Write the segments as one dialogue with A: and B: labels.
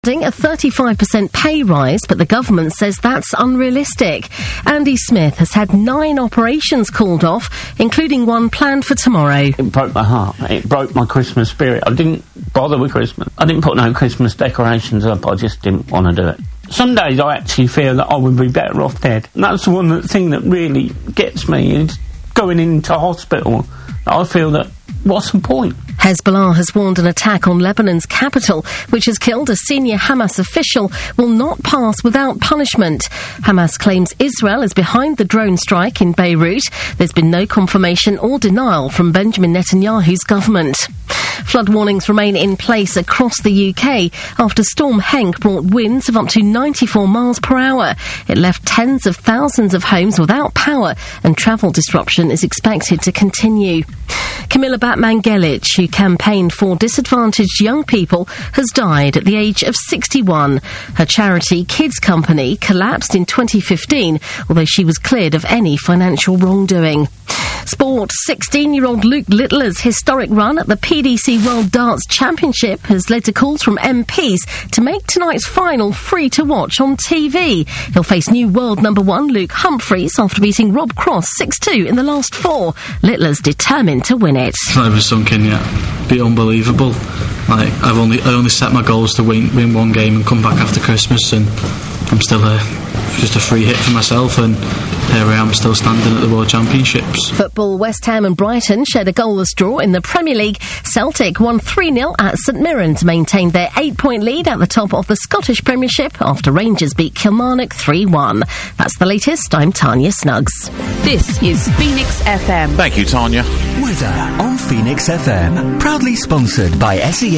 A: A 35% pay rise, but the government says that's unrealistic. Andy Smith has had 9 operations called off, including one planned for tomorrow.
B: It broke my heart. It broke my Christmas spirit. I didn't bother with Christmas. I didn't put no Christmas decorations up. I just didn't want to do it. Some days I actually feel that I would be better off dead. And that's the one thing that really gets me, is going into hospital. I feel that, what's the point?
A: Hezbollah has warned an attack on Lebanon's capital, which has killed a senior Hamas official, will not pass without punishment. Hamas claims Israel is behind the drone strike in Beirut. There's been no confirmation or denial from Benjamin Netanyahu's government. Flood warnings remain in place across the UK after Storm Henk brought winds of up to 94 miles per hour. It left tens of thousands of homes without power, and travel disruption is expected to continue. Camilla Batman-Gelich, who campaigned for disadvantaged young people, has died at the age of 61. Her charity Kids Company collapsed in 2015, although she was cleared of any financial wrongdoing. Sport. 16-year-old Luke Littler's historic run at the PDC World Darts Championship has led to calls from MPs to make tonight's final free to watch on TV. He'll face new world number 1 Luke Humphries after beating Rob Cross 6-2 in the last 4. Littler's determined to win it.
C: It's not even sunk in yet. Be unbelievable. Like, I only set my goals to win one game and come back after Christmas, and I'm still here. Just a free hit for myself, and here I am still standing at the World Championships.
A: Football. West Ham and Brighton shared a goalless draw in the Premier League. Celtic won 3-0 at St Mirren to maintain their 8-point lead at the top of the Scottish Premiership after Rangers beat Kilmarnock 3-1. That's the latest. I'm Tanya Snuggs.
D: This is Phoenix FM.
E: Thank you, Tanya.
F: Weather on Phoenix FM. Proudly sponsored by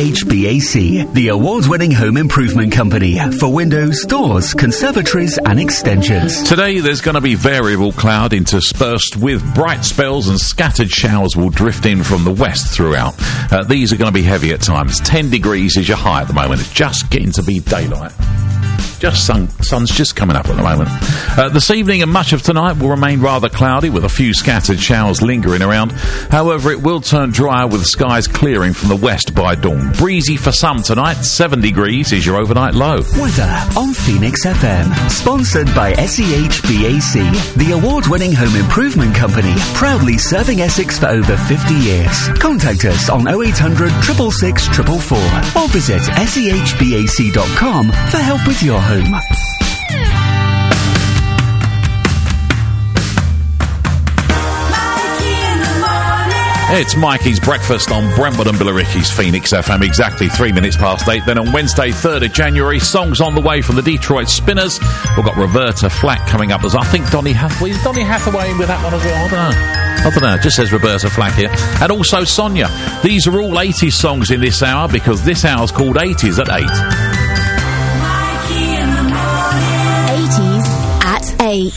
F: SEHBAC, the award-winning home improvement company for windows, doors, conservatories and extensions.
E: Today there's going to be variable cloud interspersed with bright spells, and scattered showers will drift in from the west throughout. These are going to be heavy at times. 10 degrees is your high at the moment. It's just getting to be daylight. Sun's just coming up at the moment. This evening and much of tonight will remain rather cloudy, with a few scattered showers lingering around. However, it will turn drier with skies clearing from the west by dawn. Breezy for some tonight. 7 degrees is your overnight low.
F: Weather on Phoenix FM. Sponsored by SEHBAC, the award-winning home improvement company, proudly serving Essex for over 50 years. Contact us on 0800 666 444 or visit sehbac.com for help with your home.
E: It's Mikey's Breakfast on Brentwood and Billericay's Phoenix FM, exactly 3 minutes past 8. Then on Wednesday, 3rd of January, songs on the way from the Detroit Spinners. We've got Roberta Flack coming up as I think Donny Hathaway. Is Donny Hathaway in with that one as well? I don't know. It just says Roberta Flack here. And also Sonia. These are all 80s songs in this hour, because this hour's called 80s at 8.
A: 80s at 8.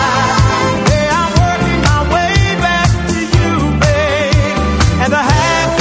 G: And the happy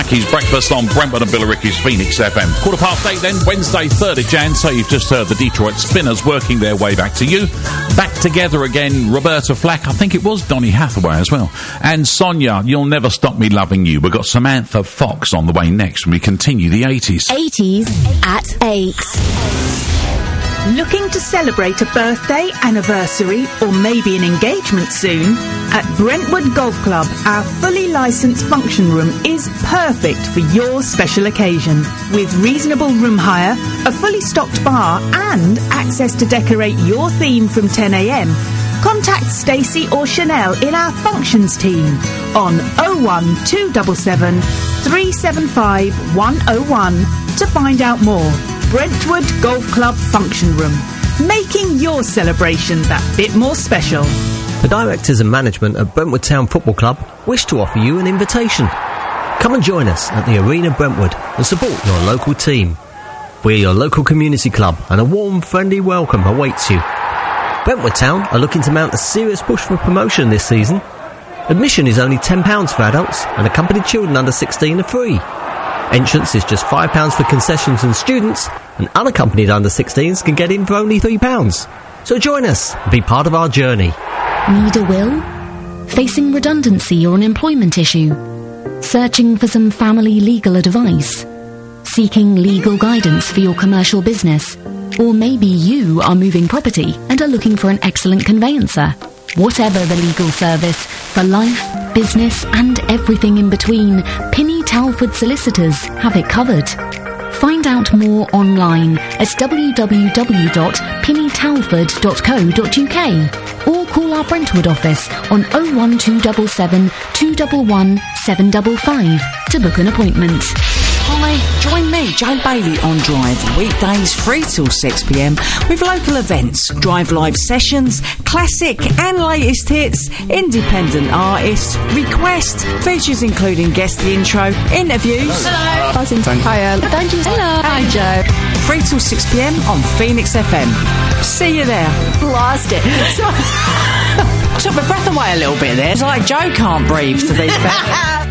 E: Mackey's Breakfast on Brentwood and Billericay's Phoenix FM. 8:15 then, Wednesday, 3rd of Jan, so you've just heard the Detroit Spinners working their way back to you. Back together again, Roberta Flack, I think it was Donny Hathaway as well. And Sonia, You'll Never Stop Me Loving You. We've got Samantha Fox on the way next when we continue the 80s.
D: 80s at 8.
G: Looking to celebrate a birthday, anniversary, or maybe an engagement soon? At Brentwood Golf Club, our fully licensed function room is perfect for your special occasion. With reasonable room hire, a fully stocked bar, and access to decorate your theme from 10 a.m, contact Stacey or Chanel in our functions team on 01277 375 101 to find out more. Brentwood Golf Club Function Room, making your celebration that bit more special.
H: The directors and management at Brentwood Town Football Club wish to offer you an invitation. Come and join us at the Arena Brentwood and support your local team. We're your local community club and a warm, friendly welcome awaits you. Brentwood Town are looking to mount a serious push for promotion this season. Admission is only £10 for adults and accompanied children under 16 are free. Entrance is just £5 for concessions and students, and unaccompanied under 16s can get in for only £3. So join us and be part of our journey.
I: Need a will? Facing redundancy or an employment issue? Searching for some family legal advice? Seeking legal guidance for your commercial business? Or maybe you are moving property and are looking for an excellent conveyancer. Whatever the legal service, for life, business and everything in between, Pinny Talford Solicitors have it covered. Find out more online at www.pinnytalford.co.uk or call our Brentwood office on 01277 211 755 to book an appointment.
J: Hi, join me, Joe Bailey, on Drive, weekdays 3 till 6pm with local events, Drive live sessions, classic and latest hits, independent artists, request, features including guest the intro, interviews.
K: Hello.
J: Buzzing. Hiya.
K: Thank you. Hello.
J: Hi, Joe. 3 till 6pm on Phoenix FM. See you there.
K: Blast it.
J: Took my breath away a little bit there. It's like Joe can't breathe to these better.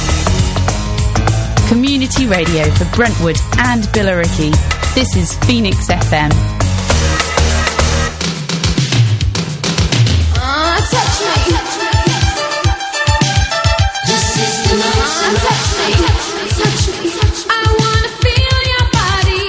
D: Community radio for Brentwood and Billericay. This is Phoenix FM.
L: Touch me. This is the notion. Touch me. Touch me. I wanna feel your body.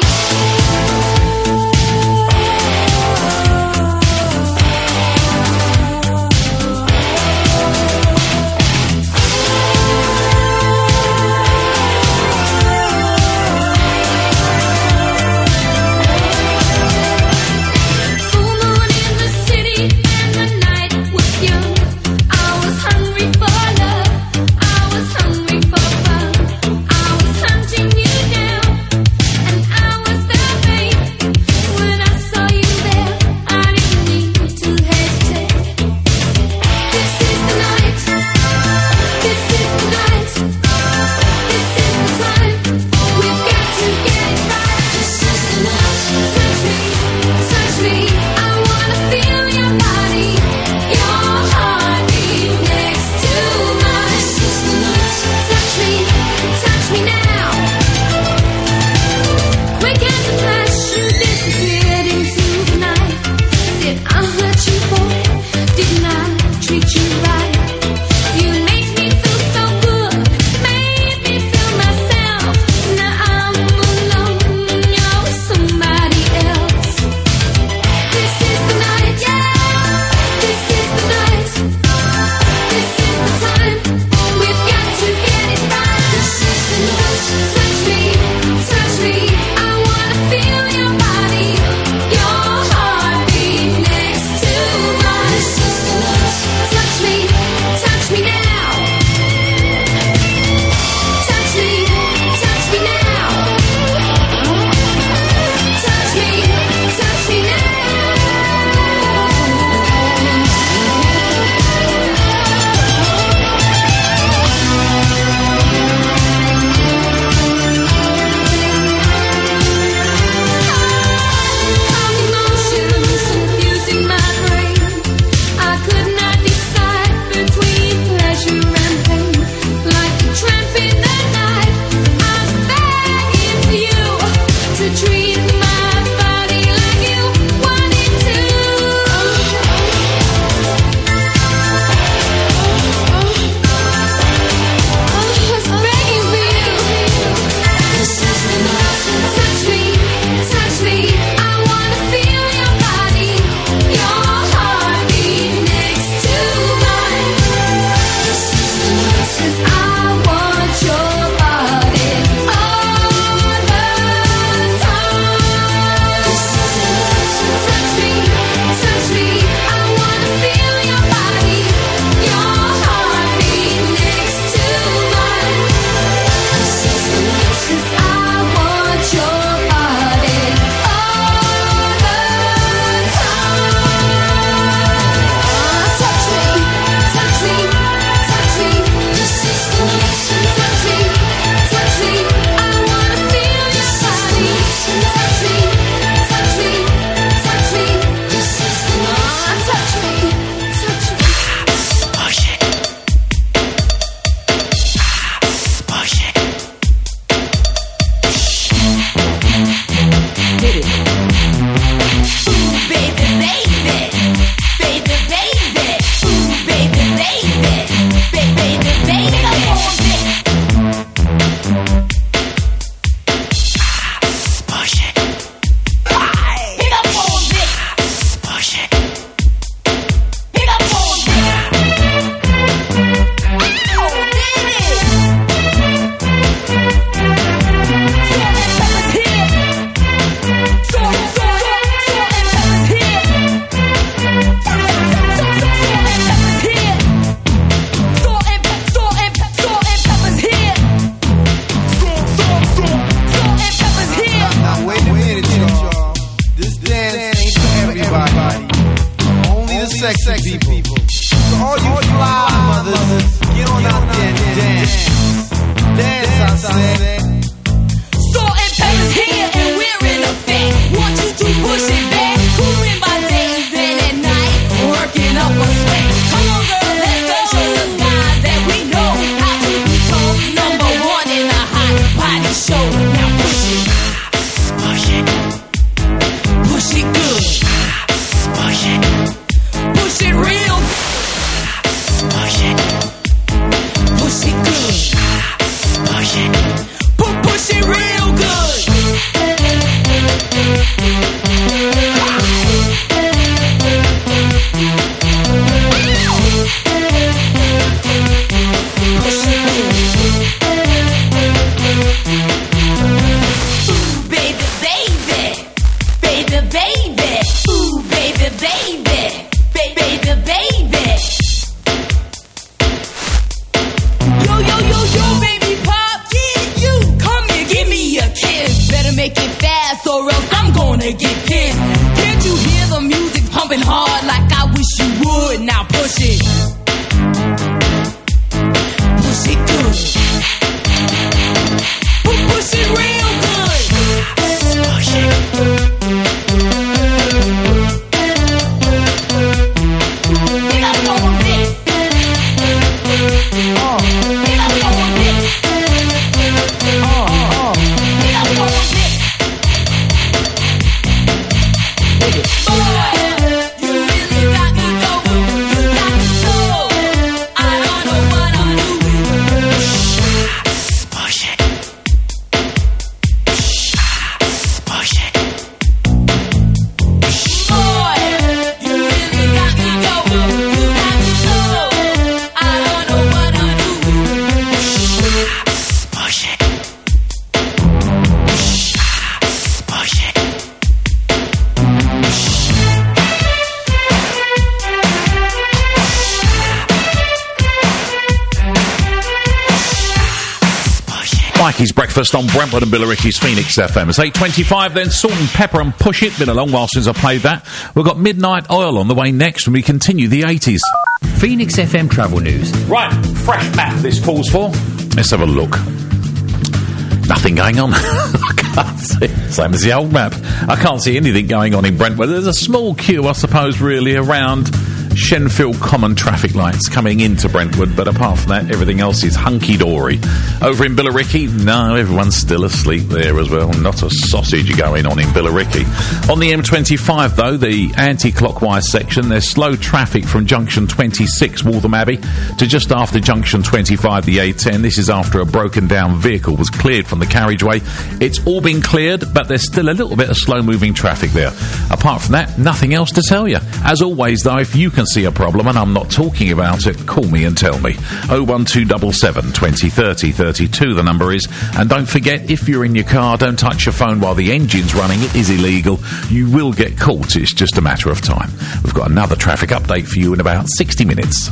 E: Mikey's Breakfast on Brentwood and Billericay's Phoenix FM. It's 8:25 then. Salt and Pepper and Push It. Been a long while since I played that. We've got Midnight Oil on the way next when we continue the 80s.
K: Phoenix FM travel news.
E: Right, fresh map this calls for. Let's have a look. Nothing going on. I can't see. Same as the old map. I can't see anything going on in Brentwood. There's a small queue, I suppose, really, around Shenfield Common traffic lights coming into Brentwood, but apart from that, everything else is hunky-dory. Over in Billericay, no, everyone's still asleep there as well. Not a sausage going on in Billericay. On the M25, though, the anti-clockwise section, there's slow traffic from junction 26, Waltham Abbey, to just after junction 25, the A10. This is after a broken-down vehicle was cleared from the carriageway. It's all been cleared, but there's still a little bit of slow-moving traffic there. Apart from that, nothing else to tell you. As always, though, if you can see a problem and I'm not talking about it, call me and tell me. 01277 20 30 32 the number is. And don't forget, if you're in your car, don't touch your phone while the engine's running. It is illegal. You will get caught. It's just a matter of time. We've got another traffic update for you in about 60 minutes.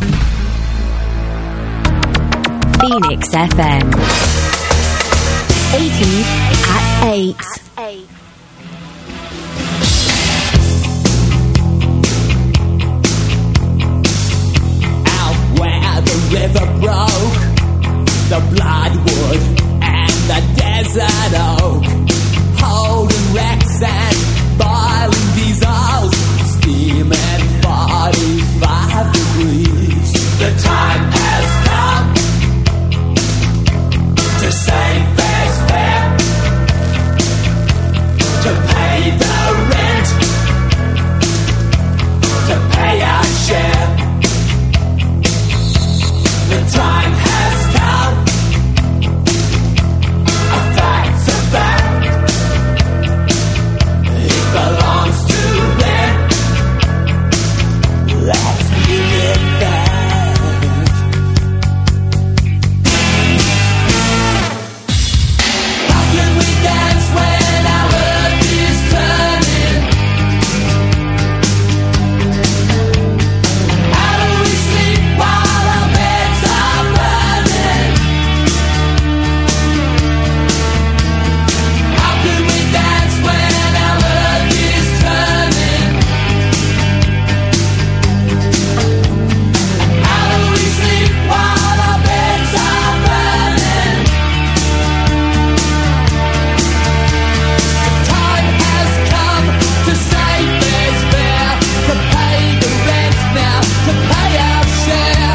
I: Phoenix FM. 80s at 8.
L: The river broke, the bloodwood and the desert oak, holding wrecks and boiling diesels, steaming 45 degrees. The time has come to save fair's fare, to pay the rent, to pay our share. The time has come. A fact's a fact. It belongs to them. Let's give it back. How can we dance when our earth is turning? How do we sleep while our beds are burning? How can we dance when our earth is turning? How do we sleep while our beds are burning? The time has come to save fair's fare, to pay the rent now, to pay our share.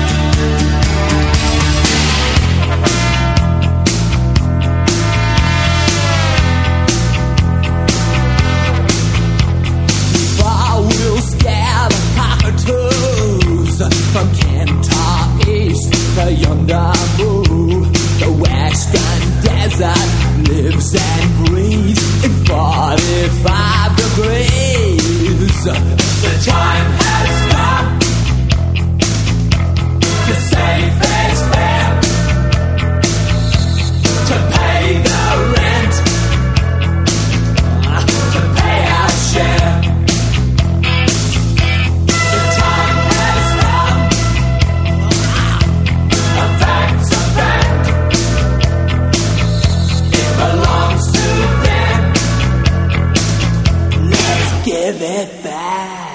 L: Far we'll scare the cockatoos from Kentar East to yonder move. The western desert lives and breathes in 45 degrees. The time has come to save fair's fare, to pay the rent, to pay our share. The time has come. A fact's a fact. It belongs to them. Let's give it back.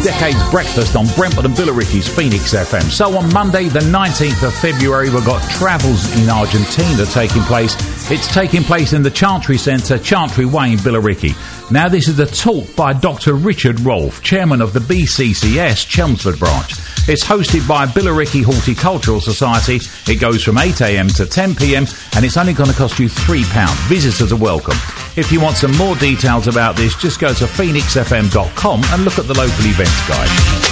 E: Decades Breakfast on Brentwood and Billericay's Phoenix FM. So on Monday, the 19th of February, we've got Travels in Argentina taking place. It's taking place in the Chantry Centre, Chantry Way in Billericay. Now, this is a talk by Dr. Richard Rolfe, chairman of the BCCS Chelmsford branch. It's hosted by Billericay Horticultural Society. It goes from 8 a.m. to 10 p.m. and it's only going to cost you £3. Visitors are welcome. If you want some more details about this, just go to phoenixfm.com and look at the local events guide.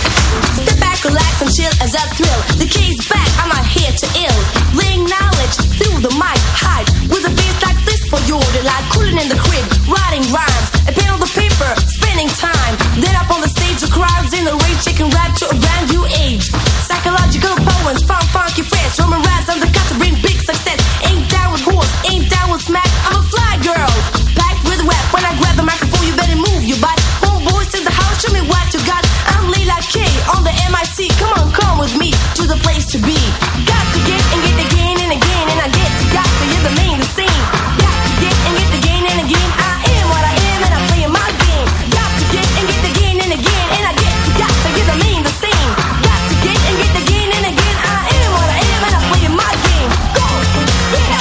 M: Step back, relax and chill as I thrill. The key's back, I'm not here to ill. Laying knowledge through the mic, hide with a bass like this for your delight. Cooling in the crib, writing rhymes, a pen on the paper, spending time. Then up on the stage, the crowds in the rage, shaking rap to a brand new age. Psychological poems, funky fresh, Roman rats on the cut to bring big success. Ain't down with horse, ain't down with smack. I'm a fly girl, packed with rap. When I grab the microphone, you better move your butt. Homeboys in the house, show me what you got. I'm Leila K on the MIC. Come with me to the place to be. Got to get and get again and again, and I get to got to hear the main the same. Got to get and get again and again. I am what I am and I'm playing my game. Got to get and get again and again, and I get to got to hear the main the same. Got to get and get again and again. I am what I am and I'm playing my game. Go, yeah,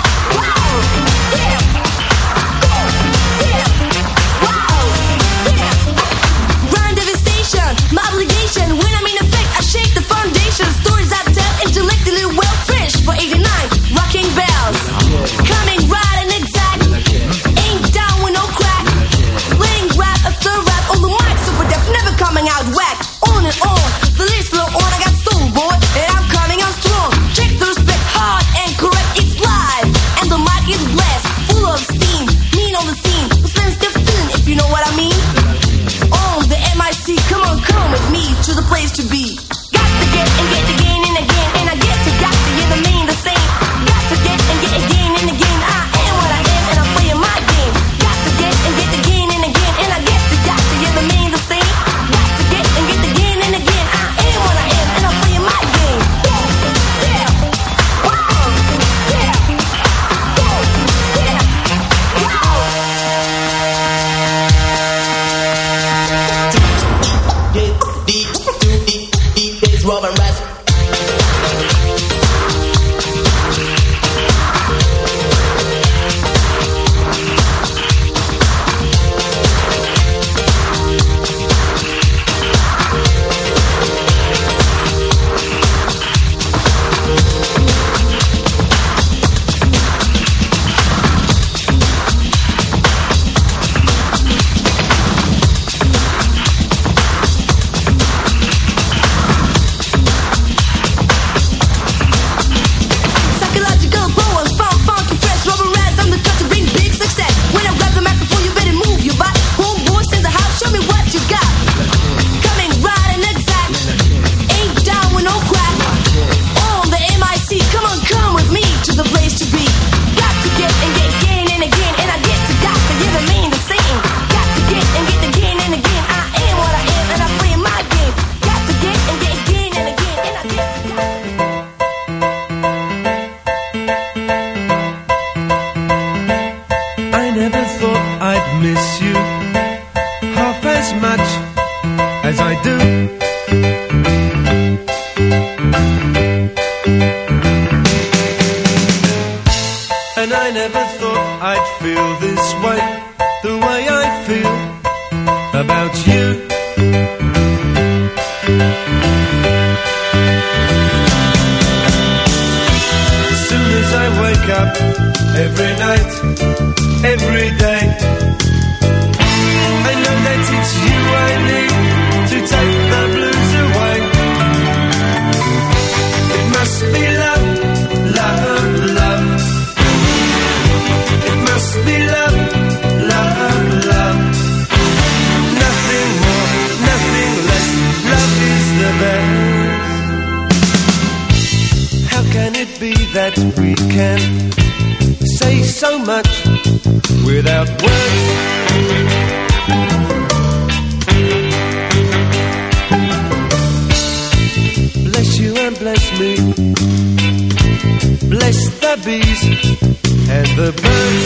M: wow, yeah, go, yeah, wow, yeah. Grind devastation, my obligation. When I'm in effect, I shake the foundation. Stories I tell, intellectually well fresh for 89, rocking bells. Coming right and exact, ain't down with no crack. Playing rap after rap on the mic, super deaf, never coming out whack. On and on, the list flow on, I got soul boy, and I'm coming out strong. Check the respect, hard and correct, it's live. And the mic is blessed, full of steam. Mean on the scene, but stand still feeling, if you know what I mean. On the MIC, come with me to the place to be. Got to get and get again and again, and I get to got to hear the main the same. Got to get and get again and again. I am what I am and I'm playing my game. Got to get and get again and again, and I get to got to hear the main the same. Got to get and get again and again. I am what I am and I'm playing my game. Go, yeah, wow, yeah, go, yeah, wow. Deep is Robin Rest. Psychological poems, funky fresh, Robin Rats on the cut to bring big success. When I grab the microphone, you better move your butt. Homeboys in the house, show me what you got. Coming right and exact, ain't down with no crack. On the MIC, come with me to the place to be. Got to get and get again and again, and I get to got to hear the main the same. Got to get and get again and again. I am what I am and I'm playing my game. Got to get and get again and again, and I get to got.
N: I never thought I'd miss you half as much as I do. And I never thought I'd feel this way, the way I feel about you. As soon as I wake up, every night, every day, I know that it's you I need to take the blues away. It must be love, love, love. It must be love, love, love. Nothing more, nothing less. Love is the best. How can it be that we can say so much without words? Bless you and bless me. Bless the bees and the birds.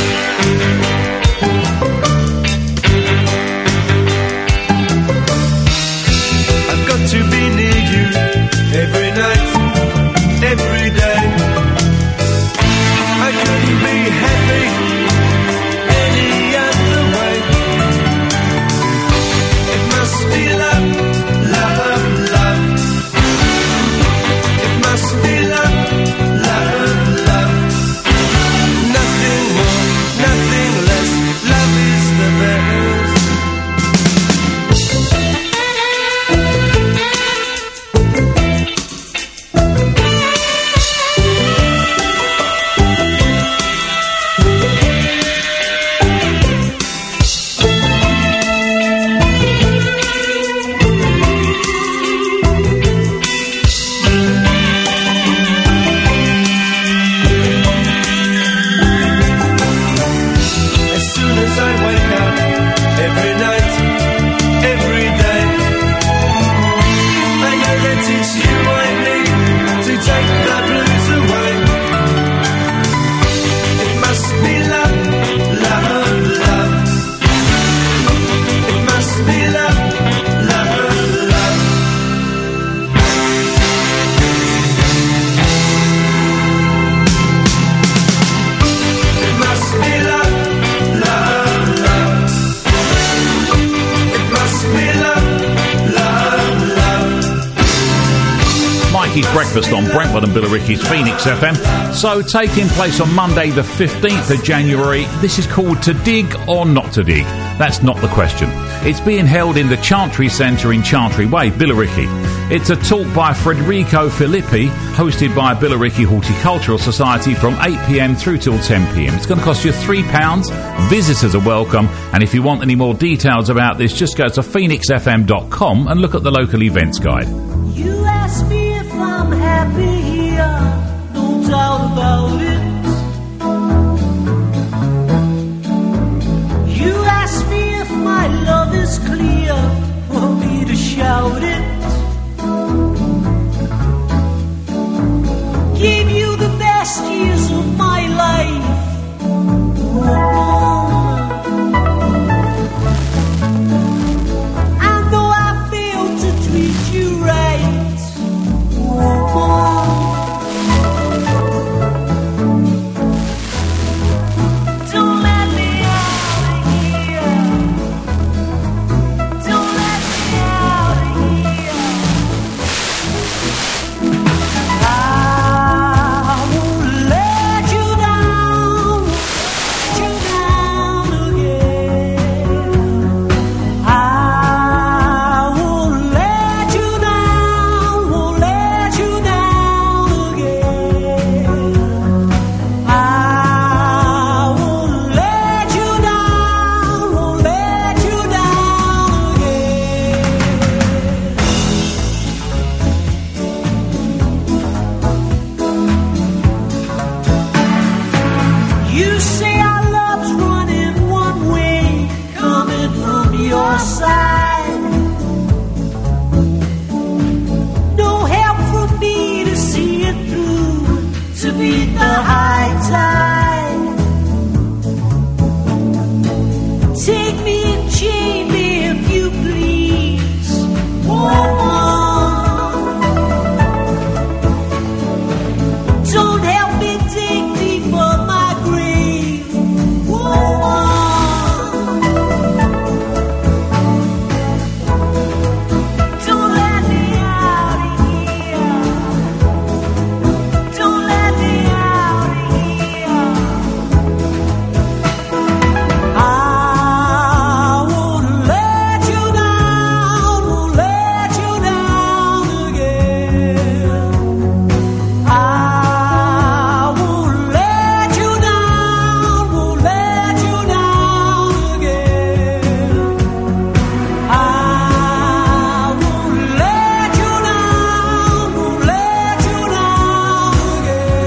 E: Ricky's Breakfast on Brentwood and Billericay's Phoenix FM. So, taking place on Monday the 15th of January, this is called To Dig or Not To Dig. That's not the question. It's being held in the Chantry Centre in Chantry Way, Billericay. It's a talk by Federico Filippi, hosted by Billericay Horticultural Society from 8pm through till 10pm. It's going to cost you £3. Visitors are welcome, and if you want any more details about this, just go to phoenixfm.com and look at the local events guide.
L: You ask me if I'm happy here, no doubt about it. You ask me if my love is clear, want me to shout it. Gave you the best years of my life. And though I failed to treat you right, don't let me out of here. Don't let me out of here. I won't let you down, again. I won't let you down, won't let you down again. I won't let you down, won't let you down again. You say our love's running one way, coming from your side. No help for me to see it through, to beat the high tide. Take me and chain me if you please. Don't help me dig deep for my grave. Don't let me out of here. Don't let me out of here. I won't let you down, won't let you down again. I won't let you down, won't let you down again. I won't let you down, won't let you down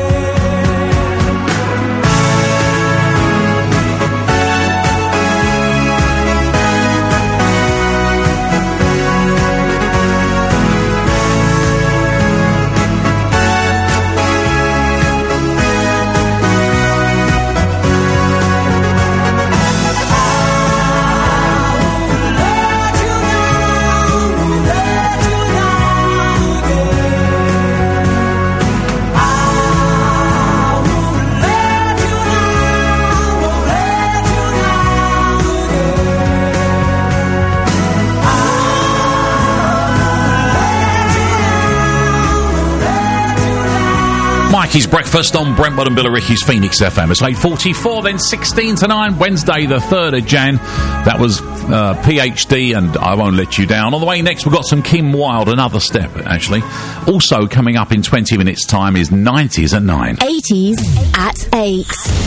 E: Mikey's Breakfast on Brentwood and Billericay's Phoenix FM. It's 8:44, then 16 to 9, Wednesday the 3rd of Jan. That was PhD and I Won't Let You Down. On the way next, we've got some Kim Wilde, Another Step, actually. Also coming up in 20 minutes' time is 90s at 9.
I: 80s at 8.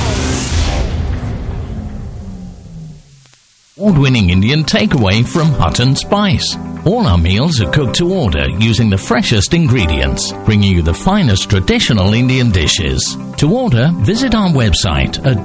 O: Award-winning Indian takeaway from Hutton Spice. All our meals are cooked to order using the freshest ingredients, bringing you the finest traditional Indian dishes. To order, visit our website at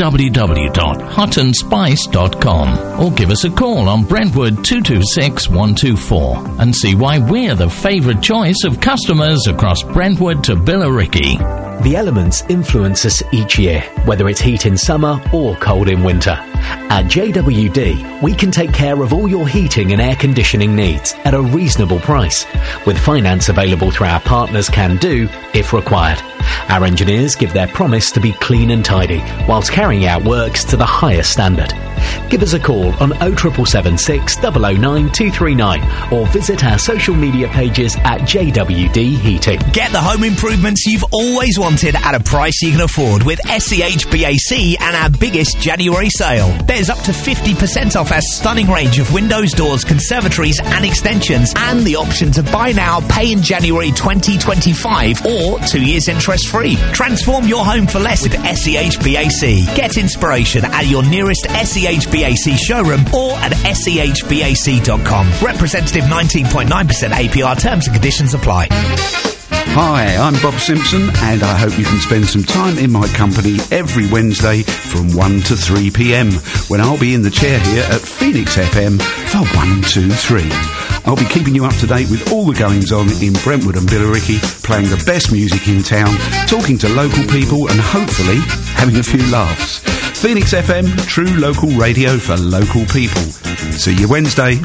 O: www.huttonspice.com or give us a call on Brentwood 226 124 and see why we're the favourite choice of customers across Brentwood to Billericay.
P: The elements influence us each year, whether it's heat in summer or cold in winter. At JWD, we can take care of all your heating and air conditioning needs at a reasonable price, with finance available through our partners Can Do if required. Our engineers give their promise to be clean and tidy, whilst carrying out works to the highest standard. Give us a call on 07776 009 239 or visit our social media pages at JWD Heating.
Q: Get the home improvements you've always wanted at a price you can afford with SEHBAC and our biggest January sale. There's up to 50% off our stunning range of windows, doors, conservatories and extensions, and the option to buy now, pay in January 2025 or 2 years interest free. Transform your home for less with SEHBAC. Get inspiration at your nearest SEHBAC showroom or at SEHBAC.com. Representative 19.9% APR, terms and conditions apply.
R: Hi, I'm Bob Simpson, and I hope you can spend some time in my company every Wednesday from 1 to 3 p.m, when I'll be in the chair here at Phoenix FM for 123. I'll be keeping you up to date with all the goings-on in Brentwood and Billericay, playing the best music in town, talking to local people, and hopefully having a few laughs. Phoenix FM, true local radio for local people. See you Wednesday.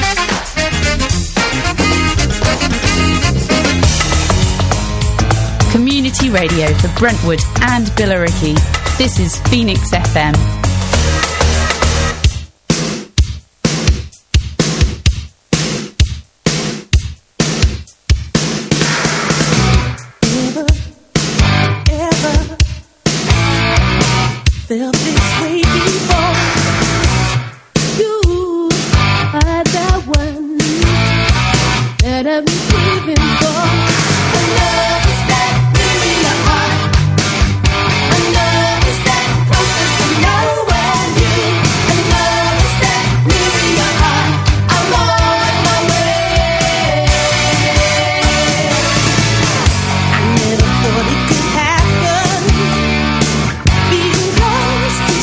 D: Community radio for Brentwood and Billericay. This is Phoenix FM.
L: Felt this way before. You are the one that I've been craving for. A love is that near in your heart. A love is that closer to nowhere near. A love is that near in your heart. I'm on my way. I never thought it could happen. Being close to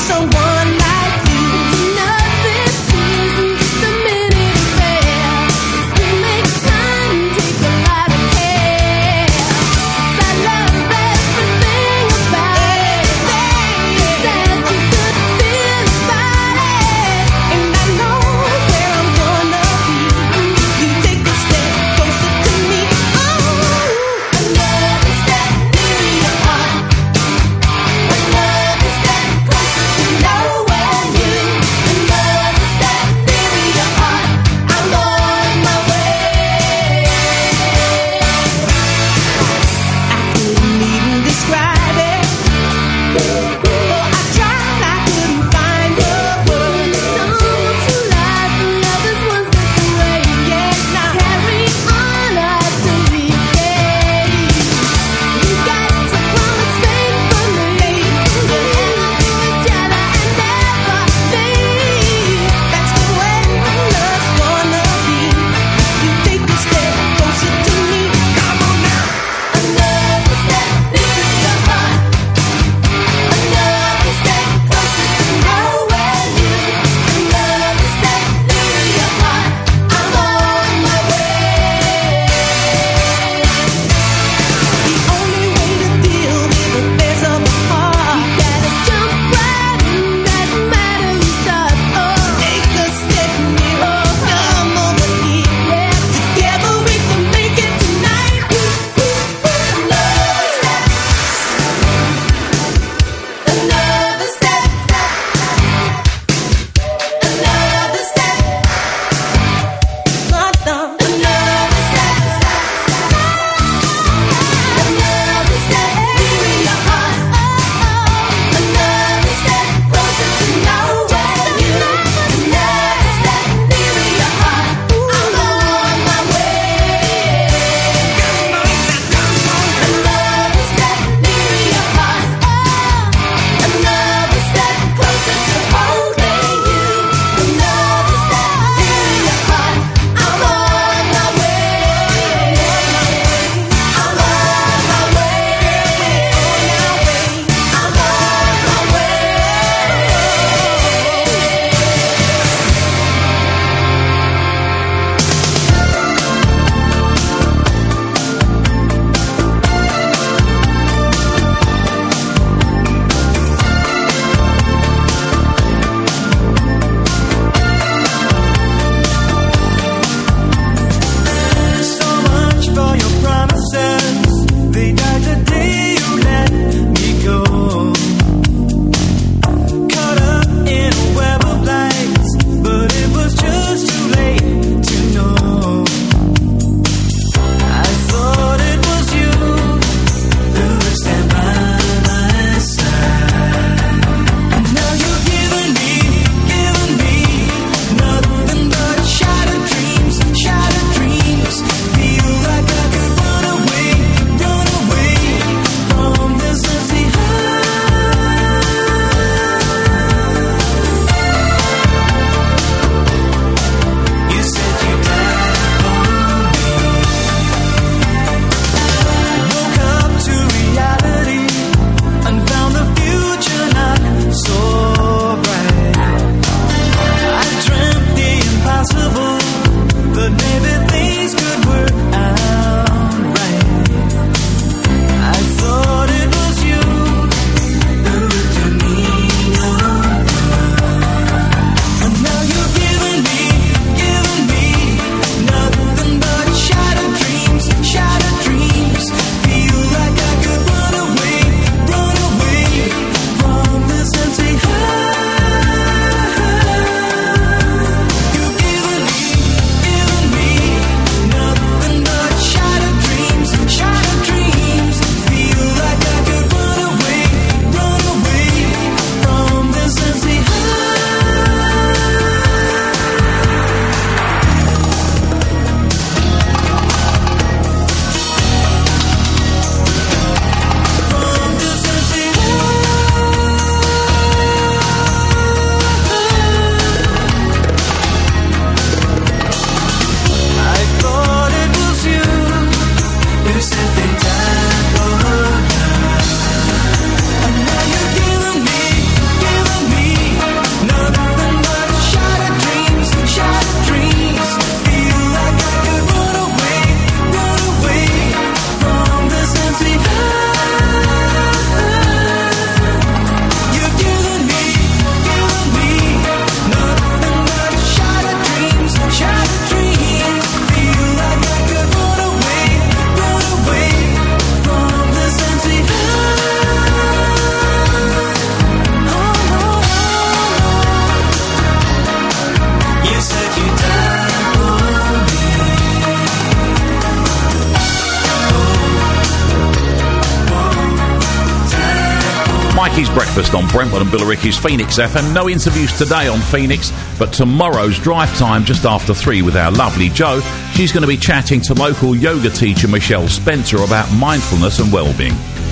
E: Mikey's Breakfast on Brentwood and Billericay's Phoenix FM. No interviews today on Phoenix, but tomorrow's drive time just after 3 with our lovely Jo. She's going to be chatting to local yoga teacher Michelle Spencer about mindfulness and well-being.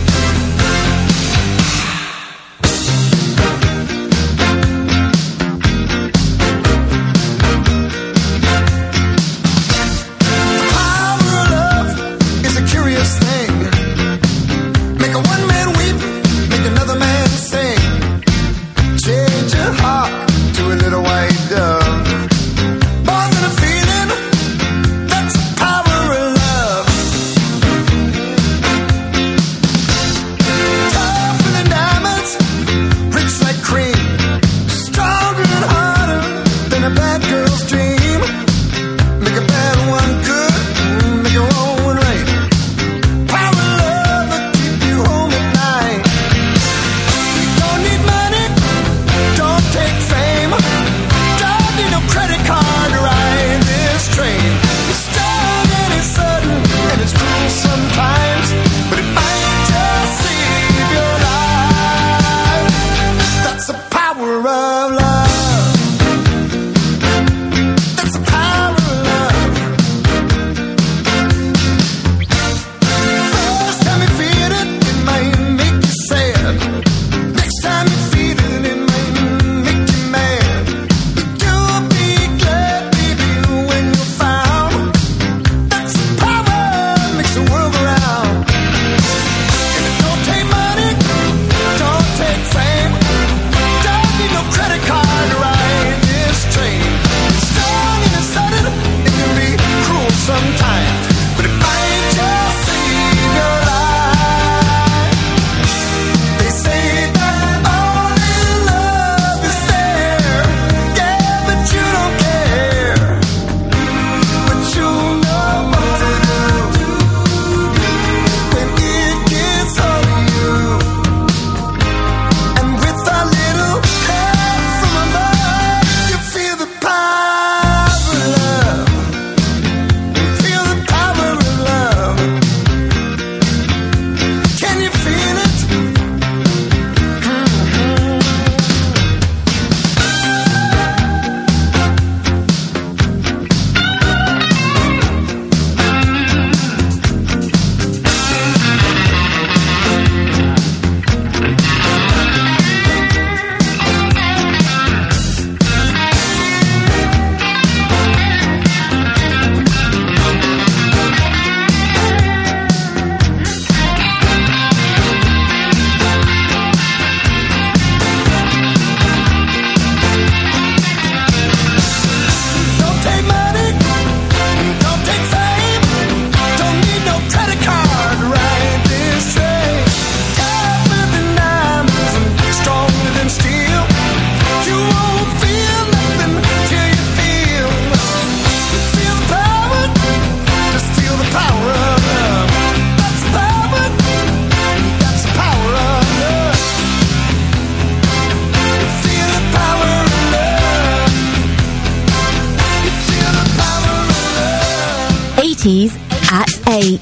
I: at 8.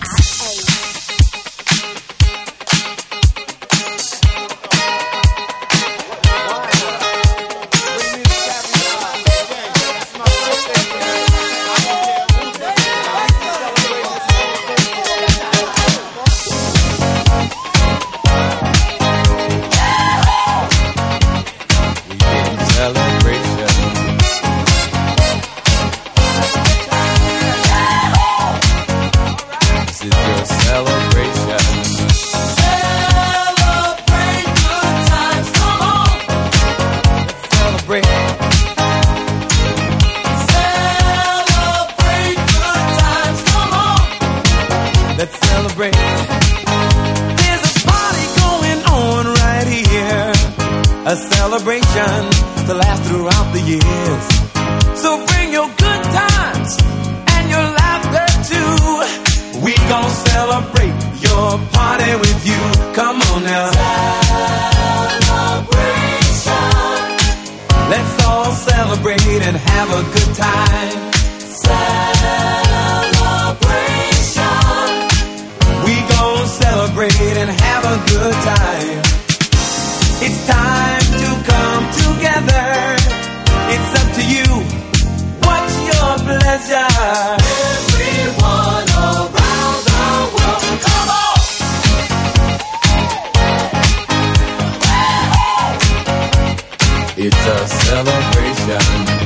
S: It's a celebration.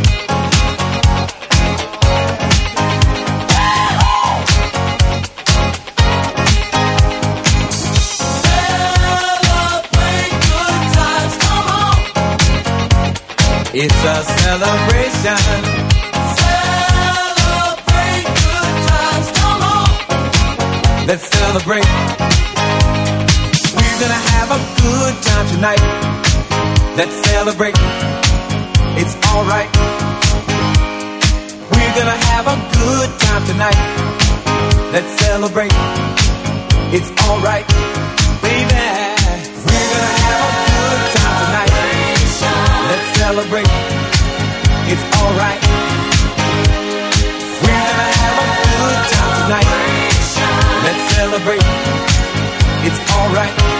S: It's a celebration. Celebrate good times, come on. Let's celebrate. We're gonna have a good time tonight. Let's celebrate. It's alright. We're gonna have a good time tonight. Let's celebrate. It's alright. Baby, we're gonna have a good time tonight. Let's celebrate. It's alright. We're gonna have a good time tonight. Let's celebrate. It's alright.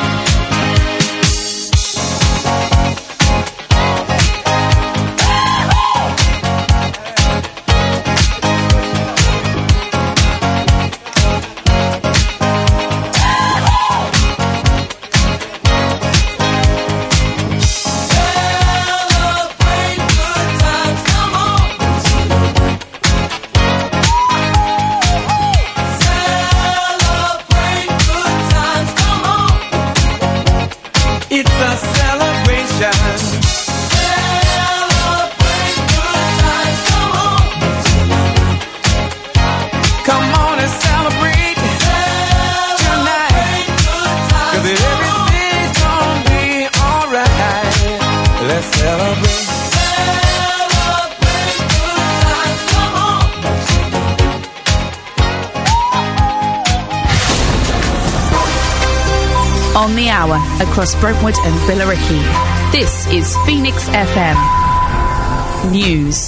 D: On the hour across Brentwood and Billericay. This is Phoenix FM News.